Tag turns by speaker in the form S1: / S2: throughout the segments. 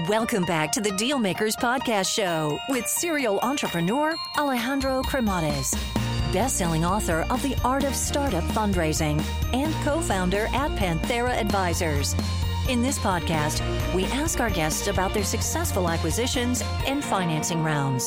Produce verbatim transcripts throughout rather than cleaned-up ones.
S1: Welcome back to the Dealmakers Podcast Show with serial entrepreneur Alejandro Cremades, best-selling author of The Art of Startup Fundraising and co-founder at Panthera Advisors. In this podcast, we ask our guests about their successful acquisitions and financing rounds.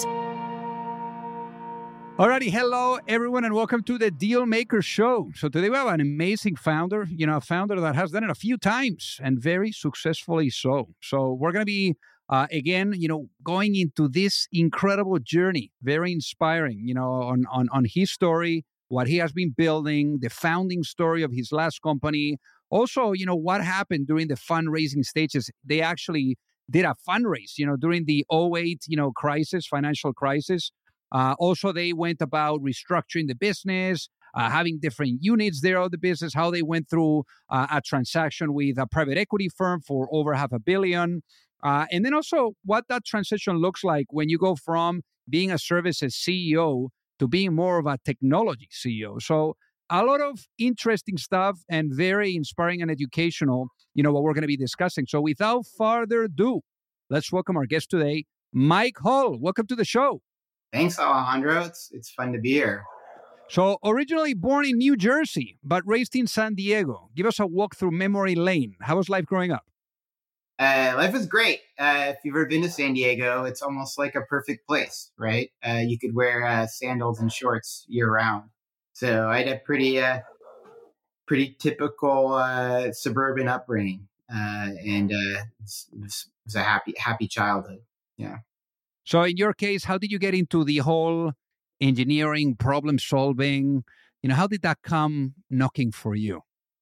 S2: Alrighty, hello everyone, and welcome to the Dealmakers Show. So today we have an amazing founder, you know, a founder that has done it a few times and very successfully so. So we're going to be, uh, again, you know, going into this incredible journey, very inspiring, you know, on, on, on his story, what he has been building, the founding story of his last company. Also, you know, what happened during the fundraising stages. They actually did a fundraise, you know, during the oh eight, you know, crisis, financial crisis. Uh, also, they went about restructuring the business, uh, having different units there of the business, how they went through uh, a transaction with a private equity firm for over half a billion. Uh, and then also what that transition looks like when you go from being a services C E O to being more of a technology C E O. So a lot of interesting stuff and very inspiring and educational, you know, what we're going to be discussing. So without further ado, let's welcome our guest today, Mike Hull. Welcome to the show.
S3: Thanks, Alejandro. It's it's fun to be here.
S2: So, originally born in New Jersey, but raised in San Diego. Give us a walk through memory lane. How was life growing up?
S3: Uh, life was great. Uh, if you've ever been to San Diego, it's almost like a perfect place, right? Uh, you could wear uh, sandals and shorts year round. So I had a pretty, uh, pretty typical uh, suburban upbringing, uh, and uh, it was, it was a happy, happy childhood. Yeah.
S2: So in your case, how did you get into the whole engineering, problem solving? You know, how did that come knocking for you?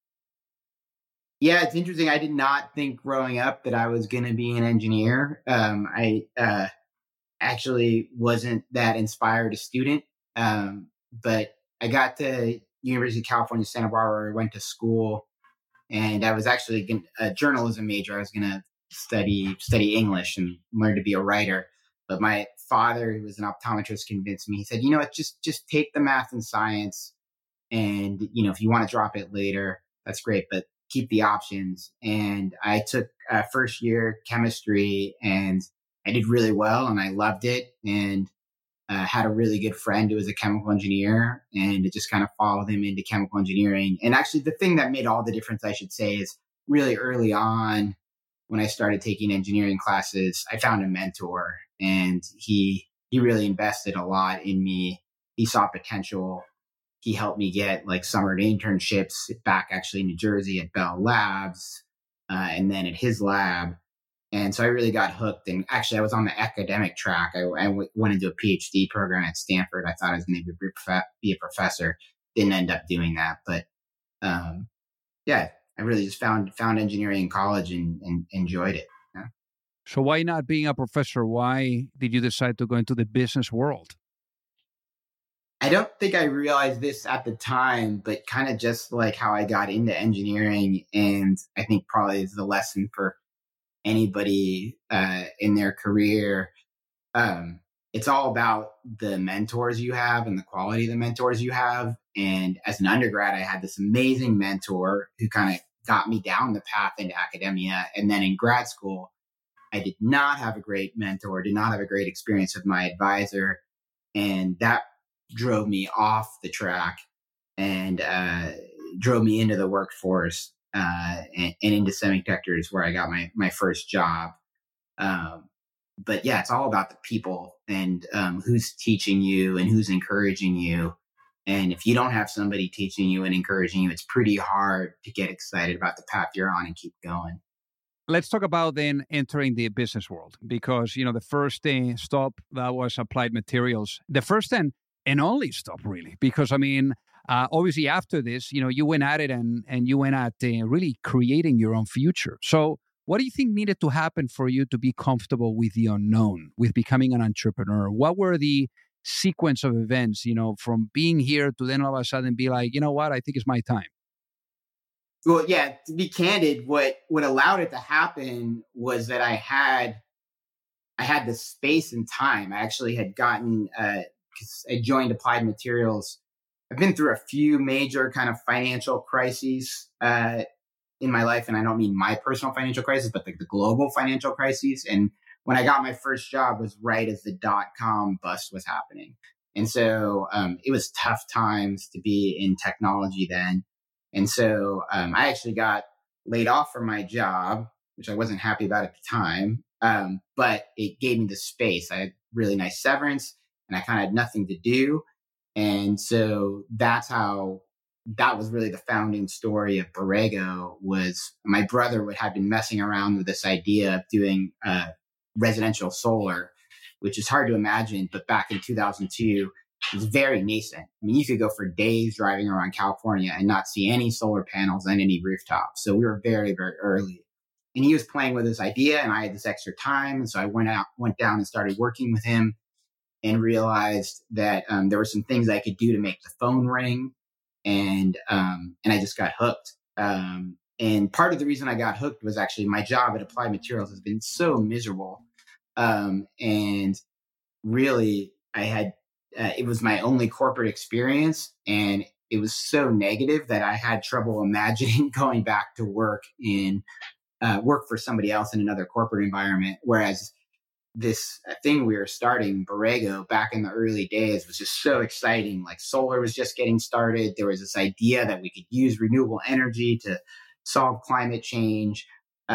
S3: Yeah, it's interesting. I did not think growing up that I was going to be an engineer. Um, I uh, actually wasn't that inspired a student, um, but I got to University of California, Santa Barbara, went to school, and I was actually a journalism major. I was going to study study English and learn to be a writer. But my father, who was an optometrist, convinced me. He said, you know what, just, just take the math and science. And, you know, if you want to drop it later, that's great, but keep the options. And I took uh, first year chemistry and I did really well and I loved it. And uh, had a really good friend who was a chemical engineer, and it just kind of followed him into chemical engineering. And actually the thing that made all the difference, I should say, is really early on when I started taking engineering classes, I found a mentor. And he he really invested a lot in me. He saw potential. He helped me get like summer internships back actually in New Jersey at Bell Labs, uh, and then at his lab. And so I really got hooked. And actually, I was on the academic track. I, I w- went into a PhD program at Stanford. I thought I was going to be, prof- be a professor. Didn't end up doing that. But um, yeah, I really just found found engineering in college and, and enjoyed it.
S2: So why not being a professor? Why did you decide to go into the business world?
S3: I don't think I realized this at the time, but kind of just like how I got into engineering. And I think probably is the lesson for anybody uh, in their career. Um, it's all about the mentors you have and the quality of the mentors you have. And as an undergrad, I had this amazing mentor who kind of got me down the path into academia. And then in grad school, I did not have a great mentor, did not have a great experience with my advisor. And that drove me off the track and uh, drove me into the workforce uh, and, and into semiconductors where I got my, my first job. Um, but yeah, it's all about the people and um, who's teaching you and who's encouraging you. And if you don't have somebody teaching you and encouraging you, it's pretty hard to get excited about the path you're on and keep going.
S2: Let's talk about then entering the business world, because, you know, the first uh, stop that was Applied Materials, the first and, and only stop really, because I mean, uh, obviously after this, you know, you went at it and, and you went at uh, really creating your own future. So what do you think needed to happen for you to be comfortable with the unknown, with becoming an entrepreneur? What were the sequence of events, you know, from being here to then all of a sudden be like, you know what, I think it's my time?
S3: Well, yeah, to be candid, what, what allowed it to happen was that I had, I had the space and time. I actually had gotten, uh, cause I joined Applied Materials. I've been through a few major kind of financial crises, uh, in my life, and I don't mean my personal financial crisis, but like the global financial crises. And when I got my first job was right as the dot-com bust was happening. And so um, it was tough times to be in technology then. And so um, I actually got laid off from my job, which I wasn't happy about at the time. Um, but it gave me the space. I had really nice severance and I kind of had nothing to do. And so that's how, that was really the founding story of Borrego. Was my brother would have been messing around with this idea of doing uh, residential solar, which is hard to imagine. But back in two thousand two, it was very nascent. I mean, you could go for days driving around California and not see any solar panels on any rooftop. So we were very, very early. And he was playing with this idea, and I had this extra time. And so I went out, went down and started working with him, and realized that um, there were some things I could do to make the phone ring. And um, and I just got hooked. Um, and part of the reason I got hooked was actually my job at Applied Materials has been so miserable. Um, and really, I had, uh, it was my only corporate experience. And it was so negative that I had trouble imagining going back to work in, uh, work for somebody else in another corporate environment. Whereas this thing we were starting, Borrego, back in the early days was just so exciting. Like solar was just getting started. There was this idea that we could use renewable energy to solve climate change.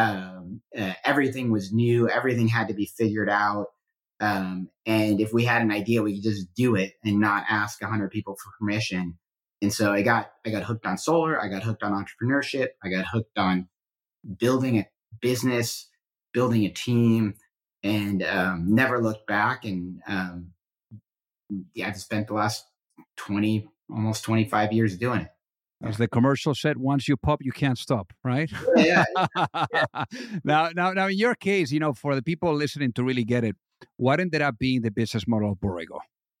S3: Um, uh, everything was new. Everything had to be figured out. Um, and if we had an idea, we could just do it and not ask a hundred people for permission. And so I got, I got hooked on solar. I got hooked on entrepreneurship. I got hooked on building a business, building a team, and um, never looked back. And um, yeah, I've spent the last twenty, almost twenty-five years doing it.
S2: As the commercial said, once you pop, you can't stop, right?
S3: Yeah. yeah.
S2: now, now, now, in your case, you know, for the people listening to really get it, what ended up being the business model of Borrego?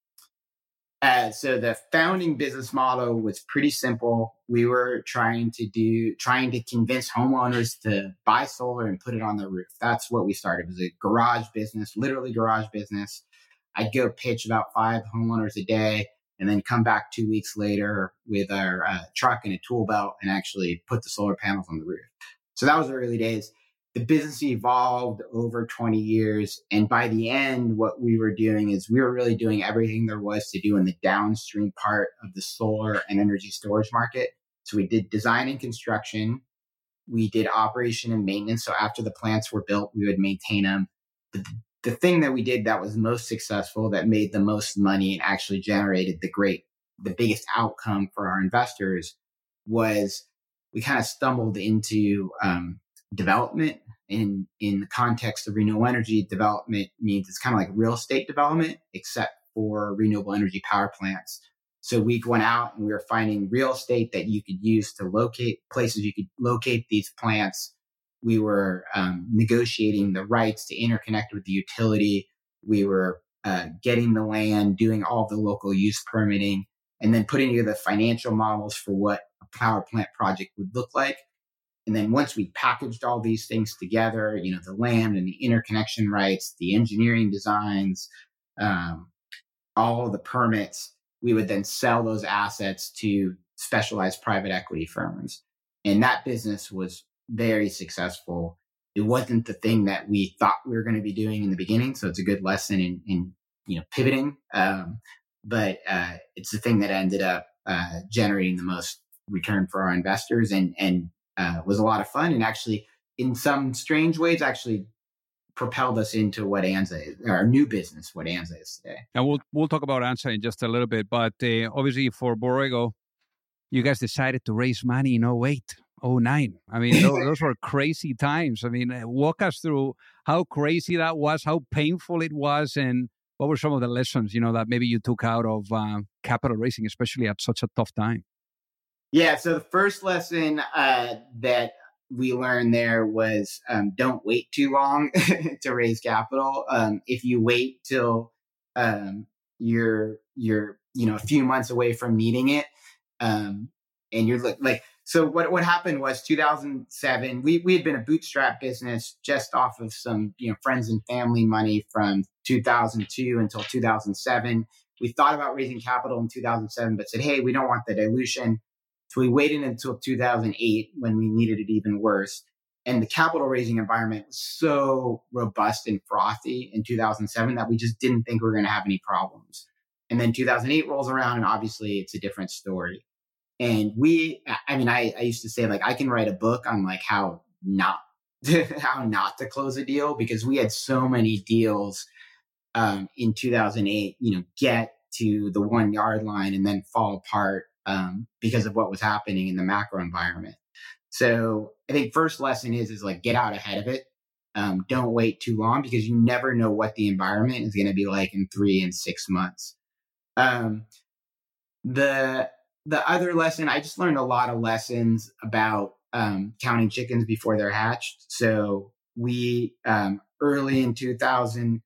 S3: Uh, so the founding business model was pretty simple. We were trying to do, trying to convince homeowners to buy solar and put it on their roof. That's what we started. It was a garage business, literally garage business. I'd go pitch about five homeowners a day and then come back two weeks later with our uh, truck and a tool belt and actually put the solar panels on the roof. So that was the early days. The business evolved over twenty years. And by the end, what we were doing is we were really doing everything there was to do in the downstream part of the solar and energy storage market. So we did design and construction. We did operation and maintenance. So after the plants were built, we would maintain them. The, the thing that we did that was most successful, that made the most money and actually generated the great, the biggest outcome for our investors, was we kind of stumbled into um, development. In, in the context of renewable energy, development means it's kind of like real estate development, except for renewable energy power plants. So we went out and we were finding real estate that you could use to locate places you could locate these plants. We were um, negotiating the rights to interconnect with the utility. We were uh, getting the land, doing all the local use permitting, and then putting together the financial models for what a power plant project would look like. And then once we packaged all these things together, you know, the land and the interconnection rights, the engineering designs, um, all of the permits, we would then sell those assets to specialized private equity firms. And that business was very successful. It wasn't the thing that we thought we were going to be doing in the beginning. So it's a good lesson in, in you know, pivoting. Um, but uh, it's the thing that ended up uh, generating the most return for our investors, and, and uh, was a lot of fun. And actually, in some strange ways, actually propelled us into what Anza is, our new business, what Anza is today.
S2: And we'll we'll talk about Anza in just a little bit. But uh, obviously for Borrego, you guys decided to raise money in oh eight, oh nine. I mean, those, those were crazy times. I mean, walk us through how crazy that was, how painful it was, and what were some of the lessons, you know, that maybe you took out of uh, capital raising, especially at such a tough time?
S3: Yeah. So the first lesson uh, that we learned there was um, don't wait too long to raise capital. Um, if you wait till um, you're you're you know a few months away from needing it, um, and you're like, like so what what happened was two thousand seven. We we had been a bootstrap business just off of some you know friends and family money from two thousand two until two thousand seven. We thought about raising capital in two thousand seven, but said, hey, we don't want the dilution. So we waited until two thousand eight when we needed it even worse. And the capital raising environment was so robust and frothy in two thousand seven that we just didn't think we were going to have any problems. And then two thousand eight rolls around, and obviously it's a different story. And we, I mean, I, I used to say, like, I can write a book on like how not how not to close a deal, because we had so many deals um, in two thousand eight, you know, get to the one yard line and then fall apart um, because of what was happening in the macro environment. So I think first lesson is, is like, get out ahead of it. Um, don't wait too long, because you never know what the environment is going to be like in three and six months. Um, the, the other lesson, I just learned a lot of lessons about um, counting chickens before they're hatched. So we, um, early in two thousand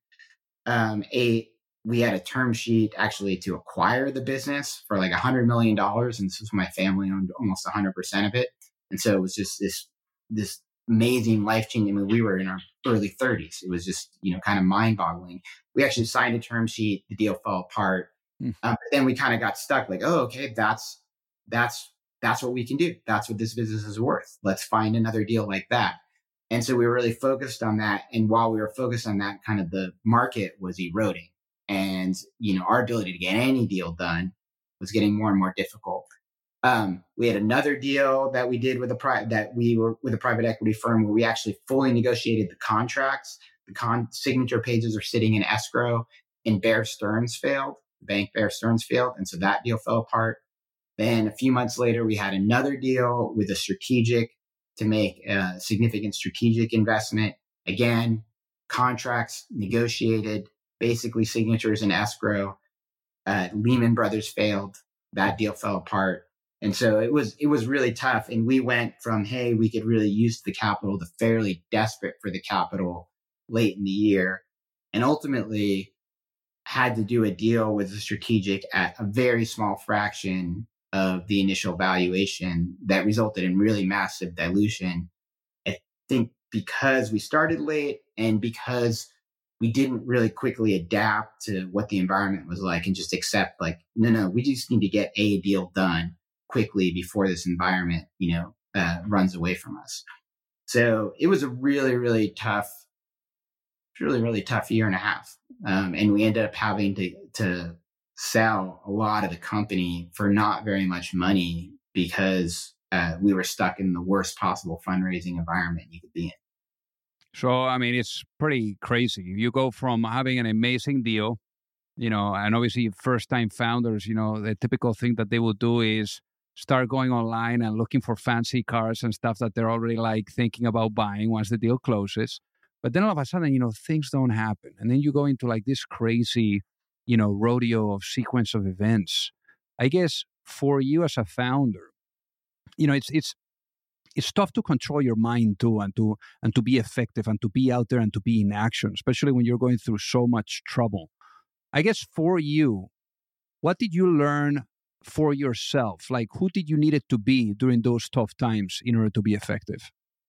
S3: eight, we had a term sheet actually to acquire the business for like a hundred million dollars. And this was my family owned almost a hundred percent of it. And so it was just this, this amazing, life-changing. I mean, we were in our early thirties. It was just, you know, kind of mind-boggling. We actually signed a term sheet. The deal fell apart. Mm. Um, but then we kind of got stuck like, oh, okay, that's, that's, that's what we can do. That's what this business is worth. Let's find another deal like that. And so we were really focused on that. And while we were focused on that, kind of the market was eroding. And, you know, our ability to get any deal done was getting more and more difficult. Um, we had another deal that we did with a pri- that we were with a private equity firm where we actually fully negotiated the contracts. The con- signature pages are sitting in escrow, and Bear Stearns failed. The bank Bear Stearns failed. And so that deal fell apart. Then a few months later, we had another deal with a strategic to make a significant strategic investment. Again, contracts negotiated, basically signatures in escrow. Uh, Lehman Brothers failed. That deal fell apart. And so it was, it was really tough. And we went from, hey, we could really use the capital, to fairly desperate for the capital late in the year. And ultimately had to do a deal with a strategic at a very small fraction of the initial valuation that resulted in really massive dilution. I think because we started late and because we didn't really quickly adapt to what the environment was like and just accept like, no, no, we just need to get a deal done quickly before this environment, you know, uh, runs away from us. So it was a really, really tough, really, really tough year and a half. Um, and we ended up having to, to sell a lot of the company for not very much money because uh, we were stuck in the worst possible fundraising environment you could be in.
S2: So, I mean, it's pretty crazy. You go from having an amazing deal, you know, and obviously first-time founders, you know, the typical thing that they will do is start going online and looking for fancy cars and stuff that they're already like thinking about buying once the deal closes. But then all of a sudden, you know, things don't happen. And then you go into like this crazy, you know, rodeo of sequence of events. I guess for you as a founder, you know, it's it's it's tough to control your mind too, and to and to be effective and to be out there and to be in action, especially when you're going through so much trouble. I guess for you, what did you learn for yourself? Like, who did you need it to be during those tough times in order to be effective?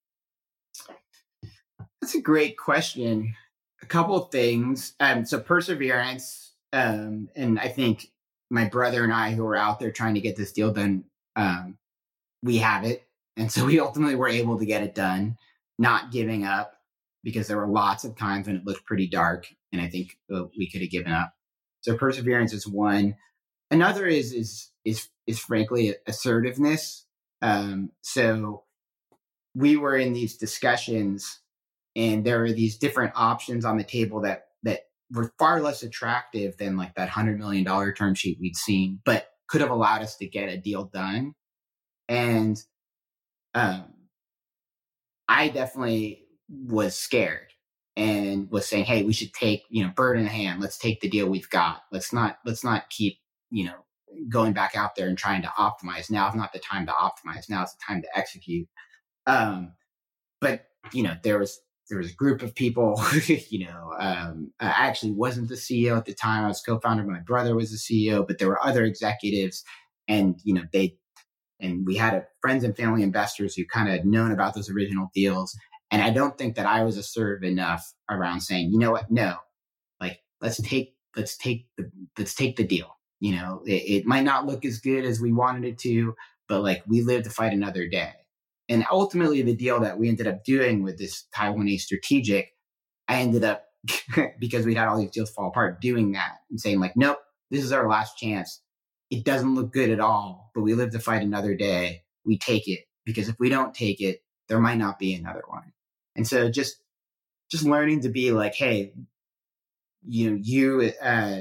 S3: That's a great question. A couple of things. Um, so perseverance, um, and I think my brother and I, who were out there trying to get this deal done, um, we have it. And so we ultimately were able to get it done, not giving up, because there were lots of times when it looked pretty dark, and I think uh, we could have given up. So perseverance is one. Another is is is is frankly assertiveness. Um, so we were in these discussions, and there were these different options on the table that that were far less attractive than like that hundred million dollar term sheet we'd seen, but could have allowed us to get a deal done. And um, I definitely was scared and was saying, "Hey, we should take, you know, bird in the hand. Let's take the deal we've got. Let's not let's not keep, you know, going back out there and trying to optimize. Now's not the time to optimize. Now's the time to execute." Um, but you know, there was there was a group of people. you know, um, I actually wasn't the C E O at the time. I was co-founder. My brother was the C E O, but there were other executives, and you know, they and we had a, friends and family investors who kind of had known about those original deals. And I don't think that I was assertive enough around saying, you know what, no, like let's take let's take the let's take the deal. You know, it, it might not look as good as we wanted it to, but like we live to fight another day. And ultimately the deal that we ended up doing with this Taiwanese strategic, I ended up, because we'd had all these deals fall apart, doing that and saying like, nope, this is our last chance. It doesn't look good at all, but we live to fight another day. We take it, because if we don't take it, there might not be another one. And so just, just learning to be like, hey, you know, you, uh,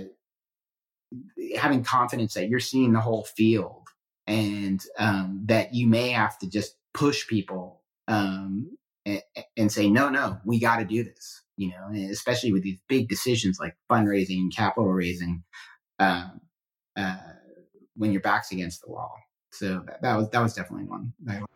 S3: having confidence that you're seeing the whole field, and um, that you may have to just push people um, and, and say, no, no, we got to do this, you know, and especially with these big decisions like fundraising and capital raising, um, uh, when your back's against the wall. So that, that was that was definitely one.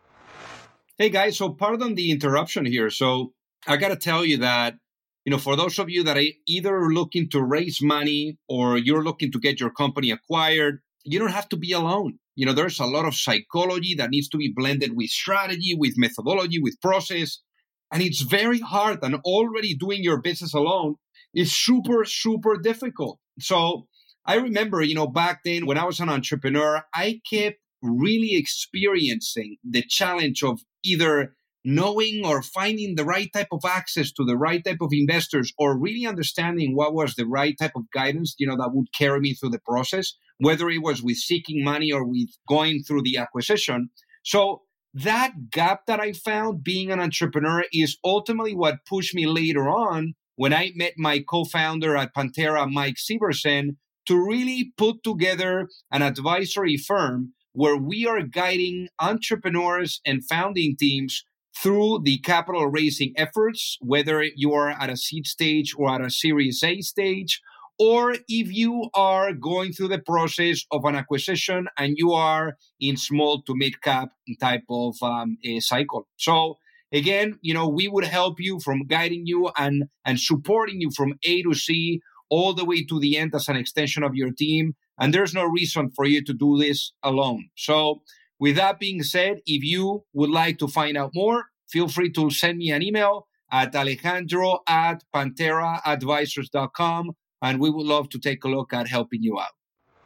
S4: Hey guys, so pardon the interruption here. So I got to tell you that, you know, for those of you that are either looking to raise money or you're looking to get your company acquired, you don't have to be alone. You know, there's a lot of psychology that needs to be blended with strategy, with methodology, with process. And it's very hard. And already doing your business alone is super, super difficult. So I remember, you know, back then when I was an entrepreneur, I kept really experiencing the challenge of either knowing or finding the right type of access to the right type of investors, or really understanding what was the right type of guidance, you know, that would carry me through the process, whether it was with seeking money or with going through the acquisition. So that gap that I found being an entrepreneur is ultimately what pushed me later on when I met my co-founder at Pantera, Mike Severson, to really put together an advisory firm where we are guiding entrepreneurs and founding teams through the capital raising efforts, whether you are at a seed stage or at a Series A stage, or if you are going through the process of an acquisition and you are in small to mid cap type of um, a cycle. So again, you know, we would help you from guiding you and, and supporting you from A to C all the way to the end as an extension of your team. And there's no reason for you to do this alone. So with that being said, if you would like to find out more, feel free to send me an email at Alejandro at Pantera Advisors dot com, and we would love to take a look at helping you out.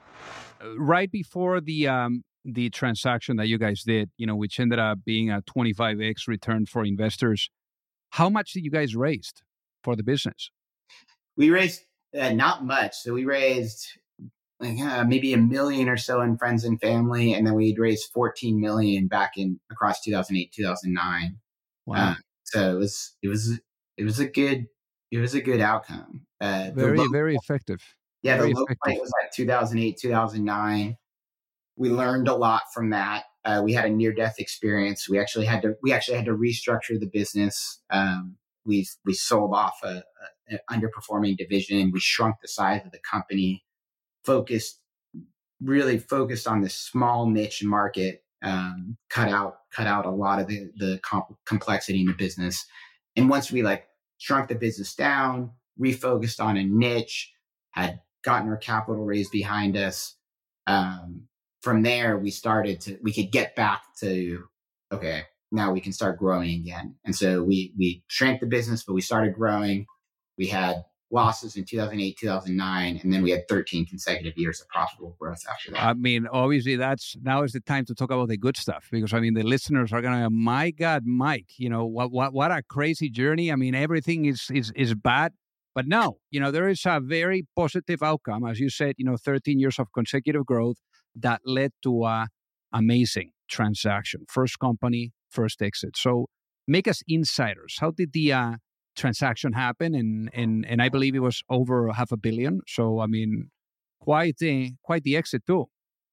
S2: Right before the um, the transaction that you guys did, you know, which ended up being a twenty-five x return for investors, how much did you guys raise for the business?
S3: We raised uh, not much. So we raised like uh, maybe a million or so in friends and family, and then we'd raised fourteen million back in across two thousand eight, two thousand nine. Wow! Uh, so it was it was it was a good it was a good outcome. Uh,
S2: very low, very effective.
S3: Yeah,
S2: very
S3: the low point was like two thousand eight, two thousand nine. We learned a lot from that. Uh, we had a near death experience. We actually had to we actually had to restructure the business. Um, we we sold off a, a, an underperforming division. We shrunk the size of the company. Focused, really focused on this small niche market, um, cut out, cut out a lot of the, the comp- complexity in the business. And once we like shrunk the business down, refocused on a niche, had gotten our capital raised behind us. Um, from there, we started to, we could get back to, okay, now we can start growing again. And so we, we shrank the business, but we started growing. We had losses in two thousand eight, two thousand nine, and then we had thirteen consecutive years of profitable growth after that.
S2: I mean, obviously, that's now is the time to talk about the good stuff, because I mean, the listeners are gonna, my God, Mike, you know what, what, what a crazy journey. I mean, everything is is is bad, but no, you know, there is a very positive outcome, as you said. You know, thirteen years of consecutive growth that led to a amazing transaction, first company, first exit. So, make us insiders. How did the uh, transaction happen? And and and I believe it was over half a billion. So I mean, quite the quite the exit too.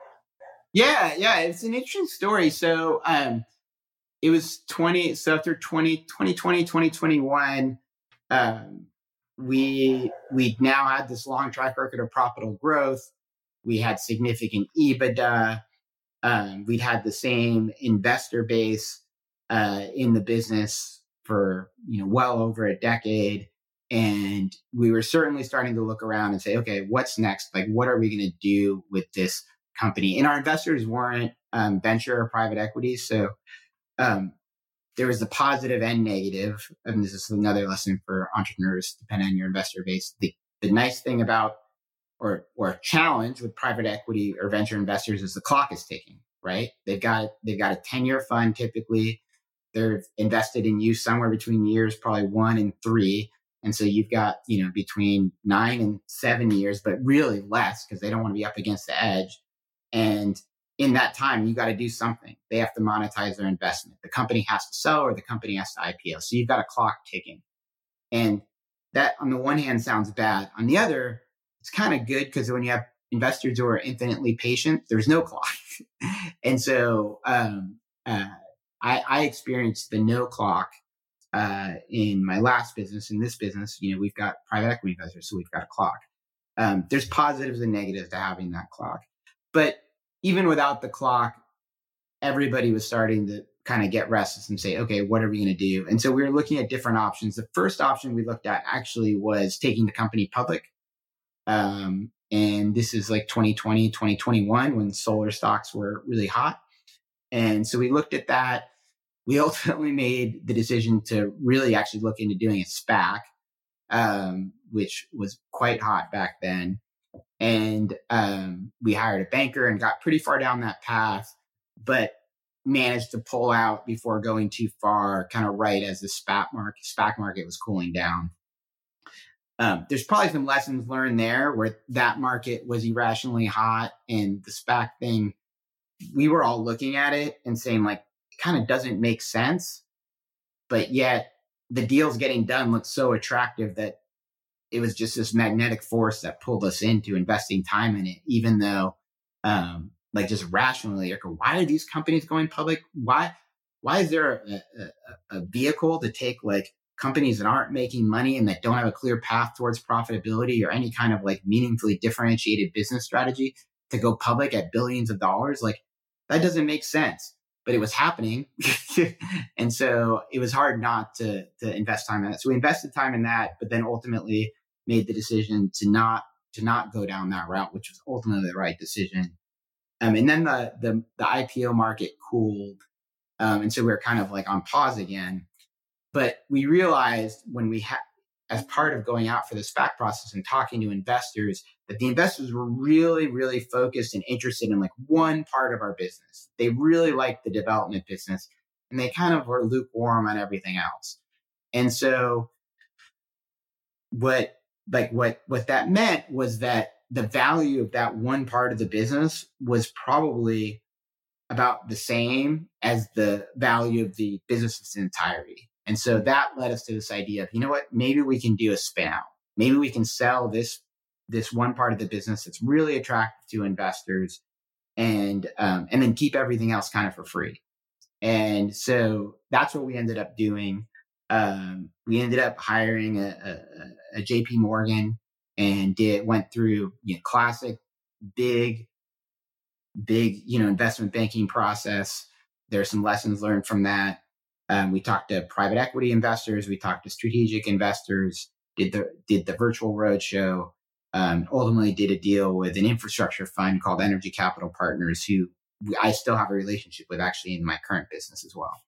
S3: Yeah, yeah, it's an interesting story. So um, it was twenty. So after twenty twenty, twenty twenty-one, um, we we now had this long track record of profitable growth. We had significant EBITDA. Um, we'd had the same investor base uh, in the business for, you know, well over a decade. And we were certainly starting to look around and say, okay, what's next? Like, what are we going to do with this company? And our investors weren't um, venture or private equity. So um, there was the positive and negative. And this is another lesson for entrepreneurs, depending on your investor base. The, the nice thing about, or, or challenge with private equity or venture investors is the clock is ticking. right? They've got they've got a ten-year fund typically. They're invested in you somewhere between years, probably one and three. And so you've got, you know, between nine and seven years, but really less because they don't want to be up against the edge. And in that time, you got to do something. They have to monetize their investment. The company has to sell or the company has to I P O. So you've got a clock ticking. And that on the one hand sounds bad. On the other, it's kind of good because when you have investors who are infinitely patient, there's no clock. And so um, uh, I, I experienced the no clock uh, in my last business. In this business, you know, we've got private equity investors, so we've got a clock. Um, there's positives and negatives to having that clock. But even without the clock, everybody was starting to kind of get restless and say, okay, what are we going to do? And so we were looking at different options. The first option we looked at actually was taking the company public. Um, and this is like twenty twenty, twenty twenty-one when solar stocks were really hot. And so we looked at that. We ultimately made the decision to really actually look into doing a SPAC, um, which was quite hot back then. And um, we hired a banker and got pretty far down that path, but managed to pull out before going too far, kind of right as the SPAC market, SPAC market was cooling down. Um, there's probably some lessons learned there where that market was irrationally hot and the SPAC thing, we were all looking at it and saying like, it kind of doesn't make sense, but yet the deals getting done looked so attractive that it was just this magnetic force that pulled us into investing time in it, even though, um, like just rationally, like, why are these companies going public? Why, why is there a, a, a vehicle to take like companies that aren't making money and that don't have a clear path towards profitability or any kind of like meaningfully differentiated business strategy to go public at billions of dollars? Like that doesn't make sense, but it was happening. And so it was hard not to, to invest time in it. So we invested time in that, but then ultimately made the decision to not, to not go down that route, which was ultimately the right decision. Um, and then the, the, the I P O market cooled. Um, and so we were kind of like on pause again, but we realized when we had, as part of going out for the SPAC process and talking to investors, that the investors were really, really focused and interested in like one part of our business. They really liked the development business and they kind of were lukewarm on everything else. And so what, like what, what that meant was that the value of that one part of the business was probably about the same as the value of the business in its entirety. And so that led us to this idea of, you know what, maybe we can do a spin out. Maybe we can sell this, this one part of the business that's really attractive to investors and, um, and then keep everything else kind of for free. And so that's what we ended up doing. Um, we ended up hiring a, a, a J P Morgan and did, went through, you know, classic, big, big, you know, investment banking process. There are some lessons learned from that. Um, we talked to private equity investors. We talked to strategic investors, did the, did the virtual roadshow, um, ultimately did a deal with an infrastructure fund called Energy Capital Partners, who I still have a relationship with actually in my current business as well.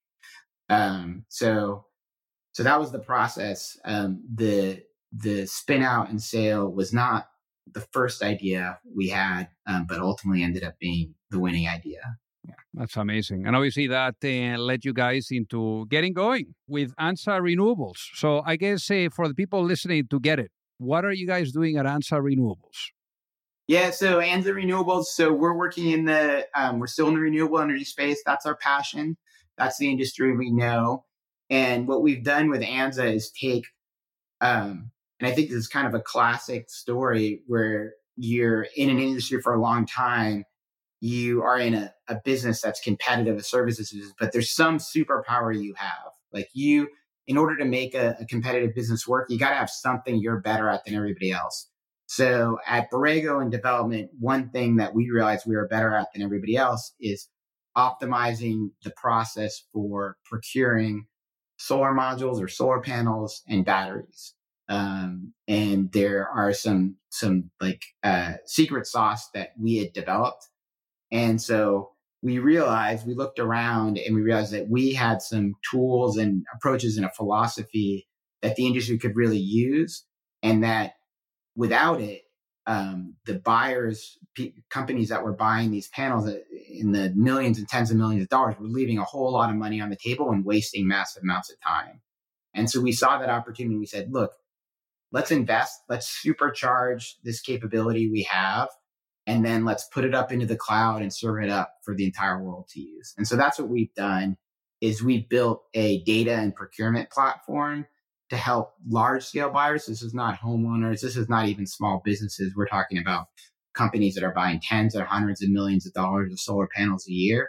S3: Um, so, so that was the process. Um, the, the spin out and sale was not the first idea we had, um, but ultimately ended up being the winning idea.
S2: Yeah, that's amazing. And obviously that uh, led you guys into getting going with ANSA Renewables. So I guess uh, for the people listening to get it, what are you guys doing at ANSA Renewables?
S3: Yeah, so ANSA Renewables, so we're working in the, um, we're still in the renewable energy space. That's our passion. That's the industry we know. And what we've done with ANSA is take, um, and I think this is kind of a classic story where you're in an industry for a long time. You are in a, a business that's competitive, a services business, but there's some superpower you have. Like you, in order to make a, a competitive business work, you got to have something you're better at than everybody else. So at Borrego in development, one thing that we realized we were better at than everybody else is optimizing the process for procuring solar modules or solar panels and batteries. Um, and there are some, some like, uh, secret sauce that we had developed. And so we realized, we looked around and we realized that we had some tools and approaches and a philosophy that the industry could really use. And that without it, um, the buyers, p- companies that were buying these panels in the millions and tens of millions of dollars were leaving a whole lot of money on the table and wasting massive amounts of time. And so we saw that opportunity. We said, look, let's invest, let's supercharge this capability we have, and then let's put it up into the cloud and serve it up for the entire world to use. And so that's what we've done, is we've built a data and procurement platform to help large scale buyers. This is not homeowners. This is not even small businesses. We're talking about companies that are buying tens or hundreds of millions of dollars of solar panels a year.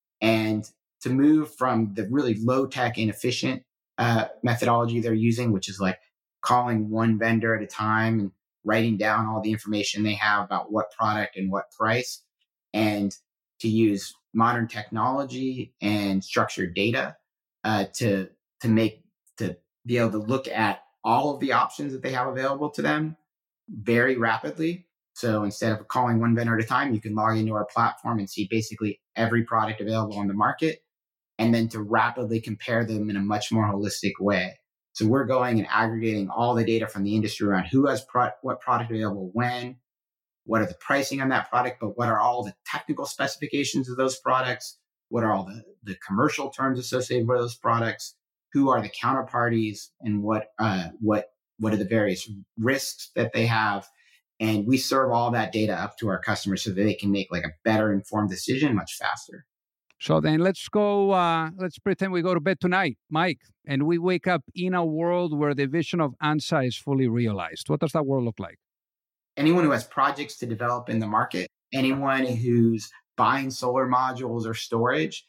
S3: And to move from the really low tech, inefficient uh, methodology they're using, which is like calling one vendor at a time and writing down all the information they have about what product and what price, and to use modern technology and structured data uh, to to make to be able to look at all of the options that they have available to them very rapidly. So instead of calling one vendor at a time, you can log into our platform and see basically every product available on the market, and then to rapidly compare them in a much more holistic way. So we're going and aggregating all the data from the industry around who has pro- what product available when, what are the pricing on that product, but what are all the technical specifications of those products? What are all the, the commercial terms associated with those products? Who are the counterparties, and what uh, what what are the various risks that they have? And we serve all that data up to our customers so that they can make like a better informed decision much faster.
S2: So then let's go, uh, let's pretend we go to bed tonight, Mike, and we wake up in a world where the vision of ANSA is fully realized. What does that world look like?
S3: Anyone who has projects to develop in the market, anyone who's buying solar modules or storage,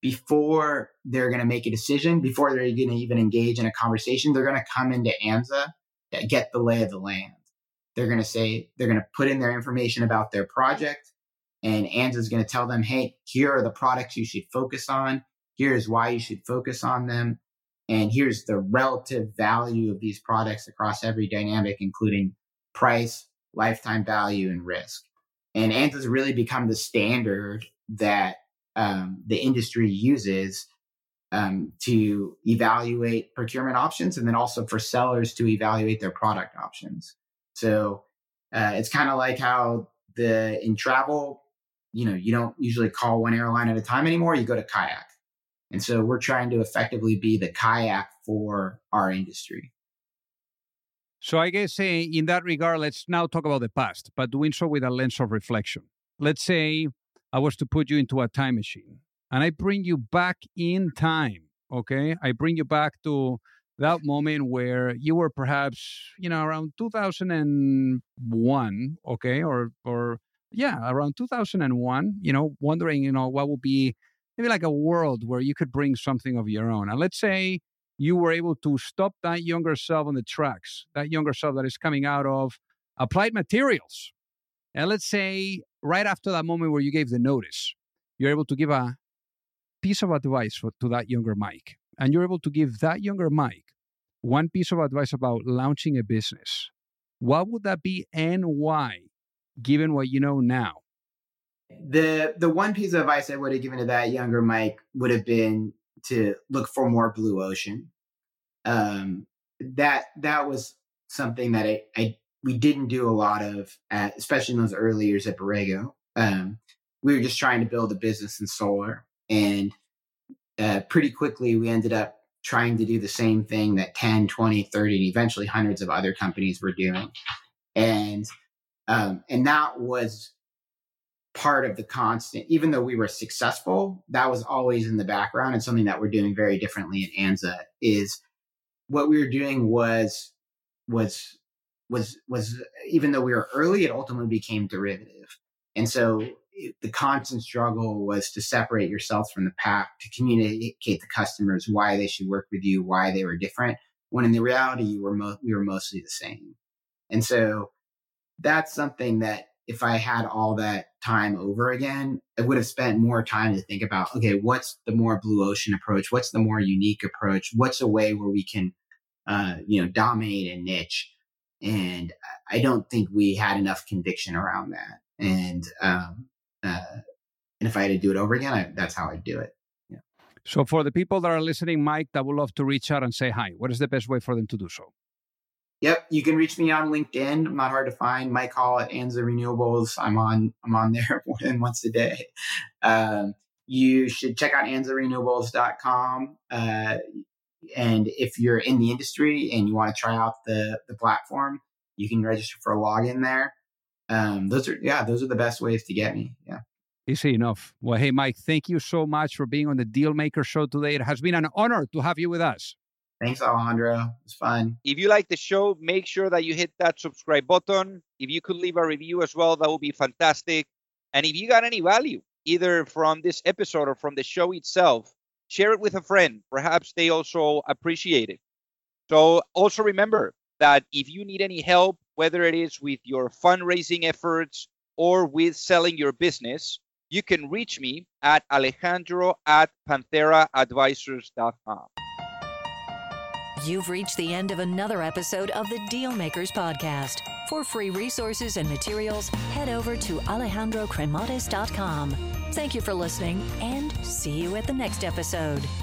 S3: before they're going to make a decision, before they're going to even engage in a conversation, they're going to come into ANSA to get the lay of the land. They're going to say, they're going to put in their information about their project, and ANSA is going to tell them, hey, here are the products you should focus on. Here's why you should focus on them. And here's the relative value of these products across every dynamic, including price, lifetime value, and risk. And ANSA has really become the standard that um, the industry uses um, to evaluate procurement options, and then also for sellers to evaluate their product options. So uh, it's kind of like how the in travel, you know, you don't usually call one airline at a time anymore. You go to Kayak. And so we're trying to effectively be the Kayak for our industry.
S2: So I guess uh, in that regard, let's now talk about the past, but doing so with a lens of reflection. Let's say I was to put you into a time machine and I bring you back in time, okay? I bring you back to that moment where you were perhaps, you know, around two thousand one, okay? Or, or yeah, around two thousand one, you know, wondering, you know, what would be maybe like a world where you could bring something of your own. And let's say you were able to stop that younger self on the tracks, that younger self that is coming out of Applied Materials. And let's say right after that moment where you gave the notice, you're able to give a piece of advice for, to that younger Mike. And you're able to give that younger Mike one piece of advice about launching a business. What would that be and why, given what you know now?
S3: The the one piece of advice I would have given to that younger Mike would have been to look for more blue ocean. Um, that that was something that I, I we didn't do a lot of, at, especially in those early years at Borrego. Um, we were just trying to build a business in solar, and uh, pretty quickly we ended up trying to do the same thing that ten, twenty, thirty, and eventually hundreds of other companies were doing. And um, and that was part of the constant, even though we were successful, that was always in the background. And something that we're doing very differently at ANSA is what we were doing was, was, was, was, even though we were early, it ultimately became derivative. And so it, the constant struggle was to separate yourself from the pack, to communicate to customers why they should work with you, why they were different, when in the reality, you were mo- we were mostly the same. And so that's something that, if I had all that time over again, I would have spent more time to think about, okay, what's the more blue ocean approach? What's the more unique approach? What's a way where we can, uh, you know, dominate a niche? And I don't think we had enough conviction around that. And, um, uh, and if I had to do it over again, I, that's how I'd do it. Yeah.
S2: So for the people that are listening, Mike, that would love to reach out and say hi, what is the best way for them to do so?
S3: Yep, you can reach me on LinkedIn. I'm not hard to find. Mike Hall at Anza Renewables. I'm on. I'm on there more than once a day. Um, you should check out anza renewables dot com. Uh, and if you're in the industry and you want to try out the the platform, you can register for a login there. Um, those are yeah, those are the best ways to get me. Yeah.
S2: Easy enough. Well, hey, Mike, thank you so much for being on the Dealmaker Show today. It has been an honor to have you with us.
S3: Thanks, Alejandro. It was fun.
S5: If you like the show, make sure that you hit that subscribe button. If you could leave a review as well, that would be fantastic. And if you got any value, either from this episode or from the show itself, share it with a friend. Perhaps they also appreciate it. So also remember that if you need any help, whether it is with your fundraising efforts or with selling your business, you can reach me at Alejandro at panthera advisors dot com.
S1: You've reached the end of another episode of the Dealmakers Podcast. For free resources and materials, head over to alejandro cremades dot com. Thank you for listening, and see you at the next episode.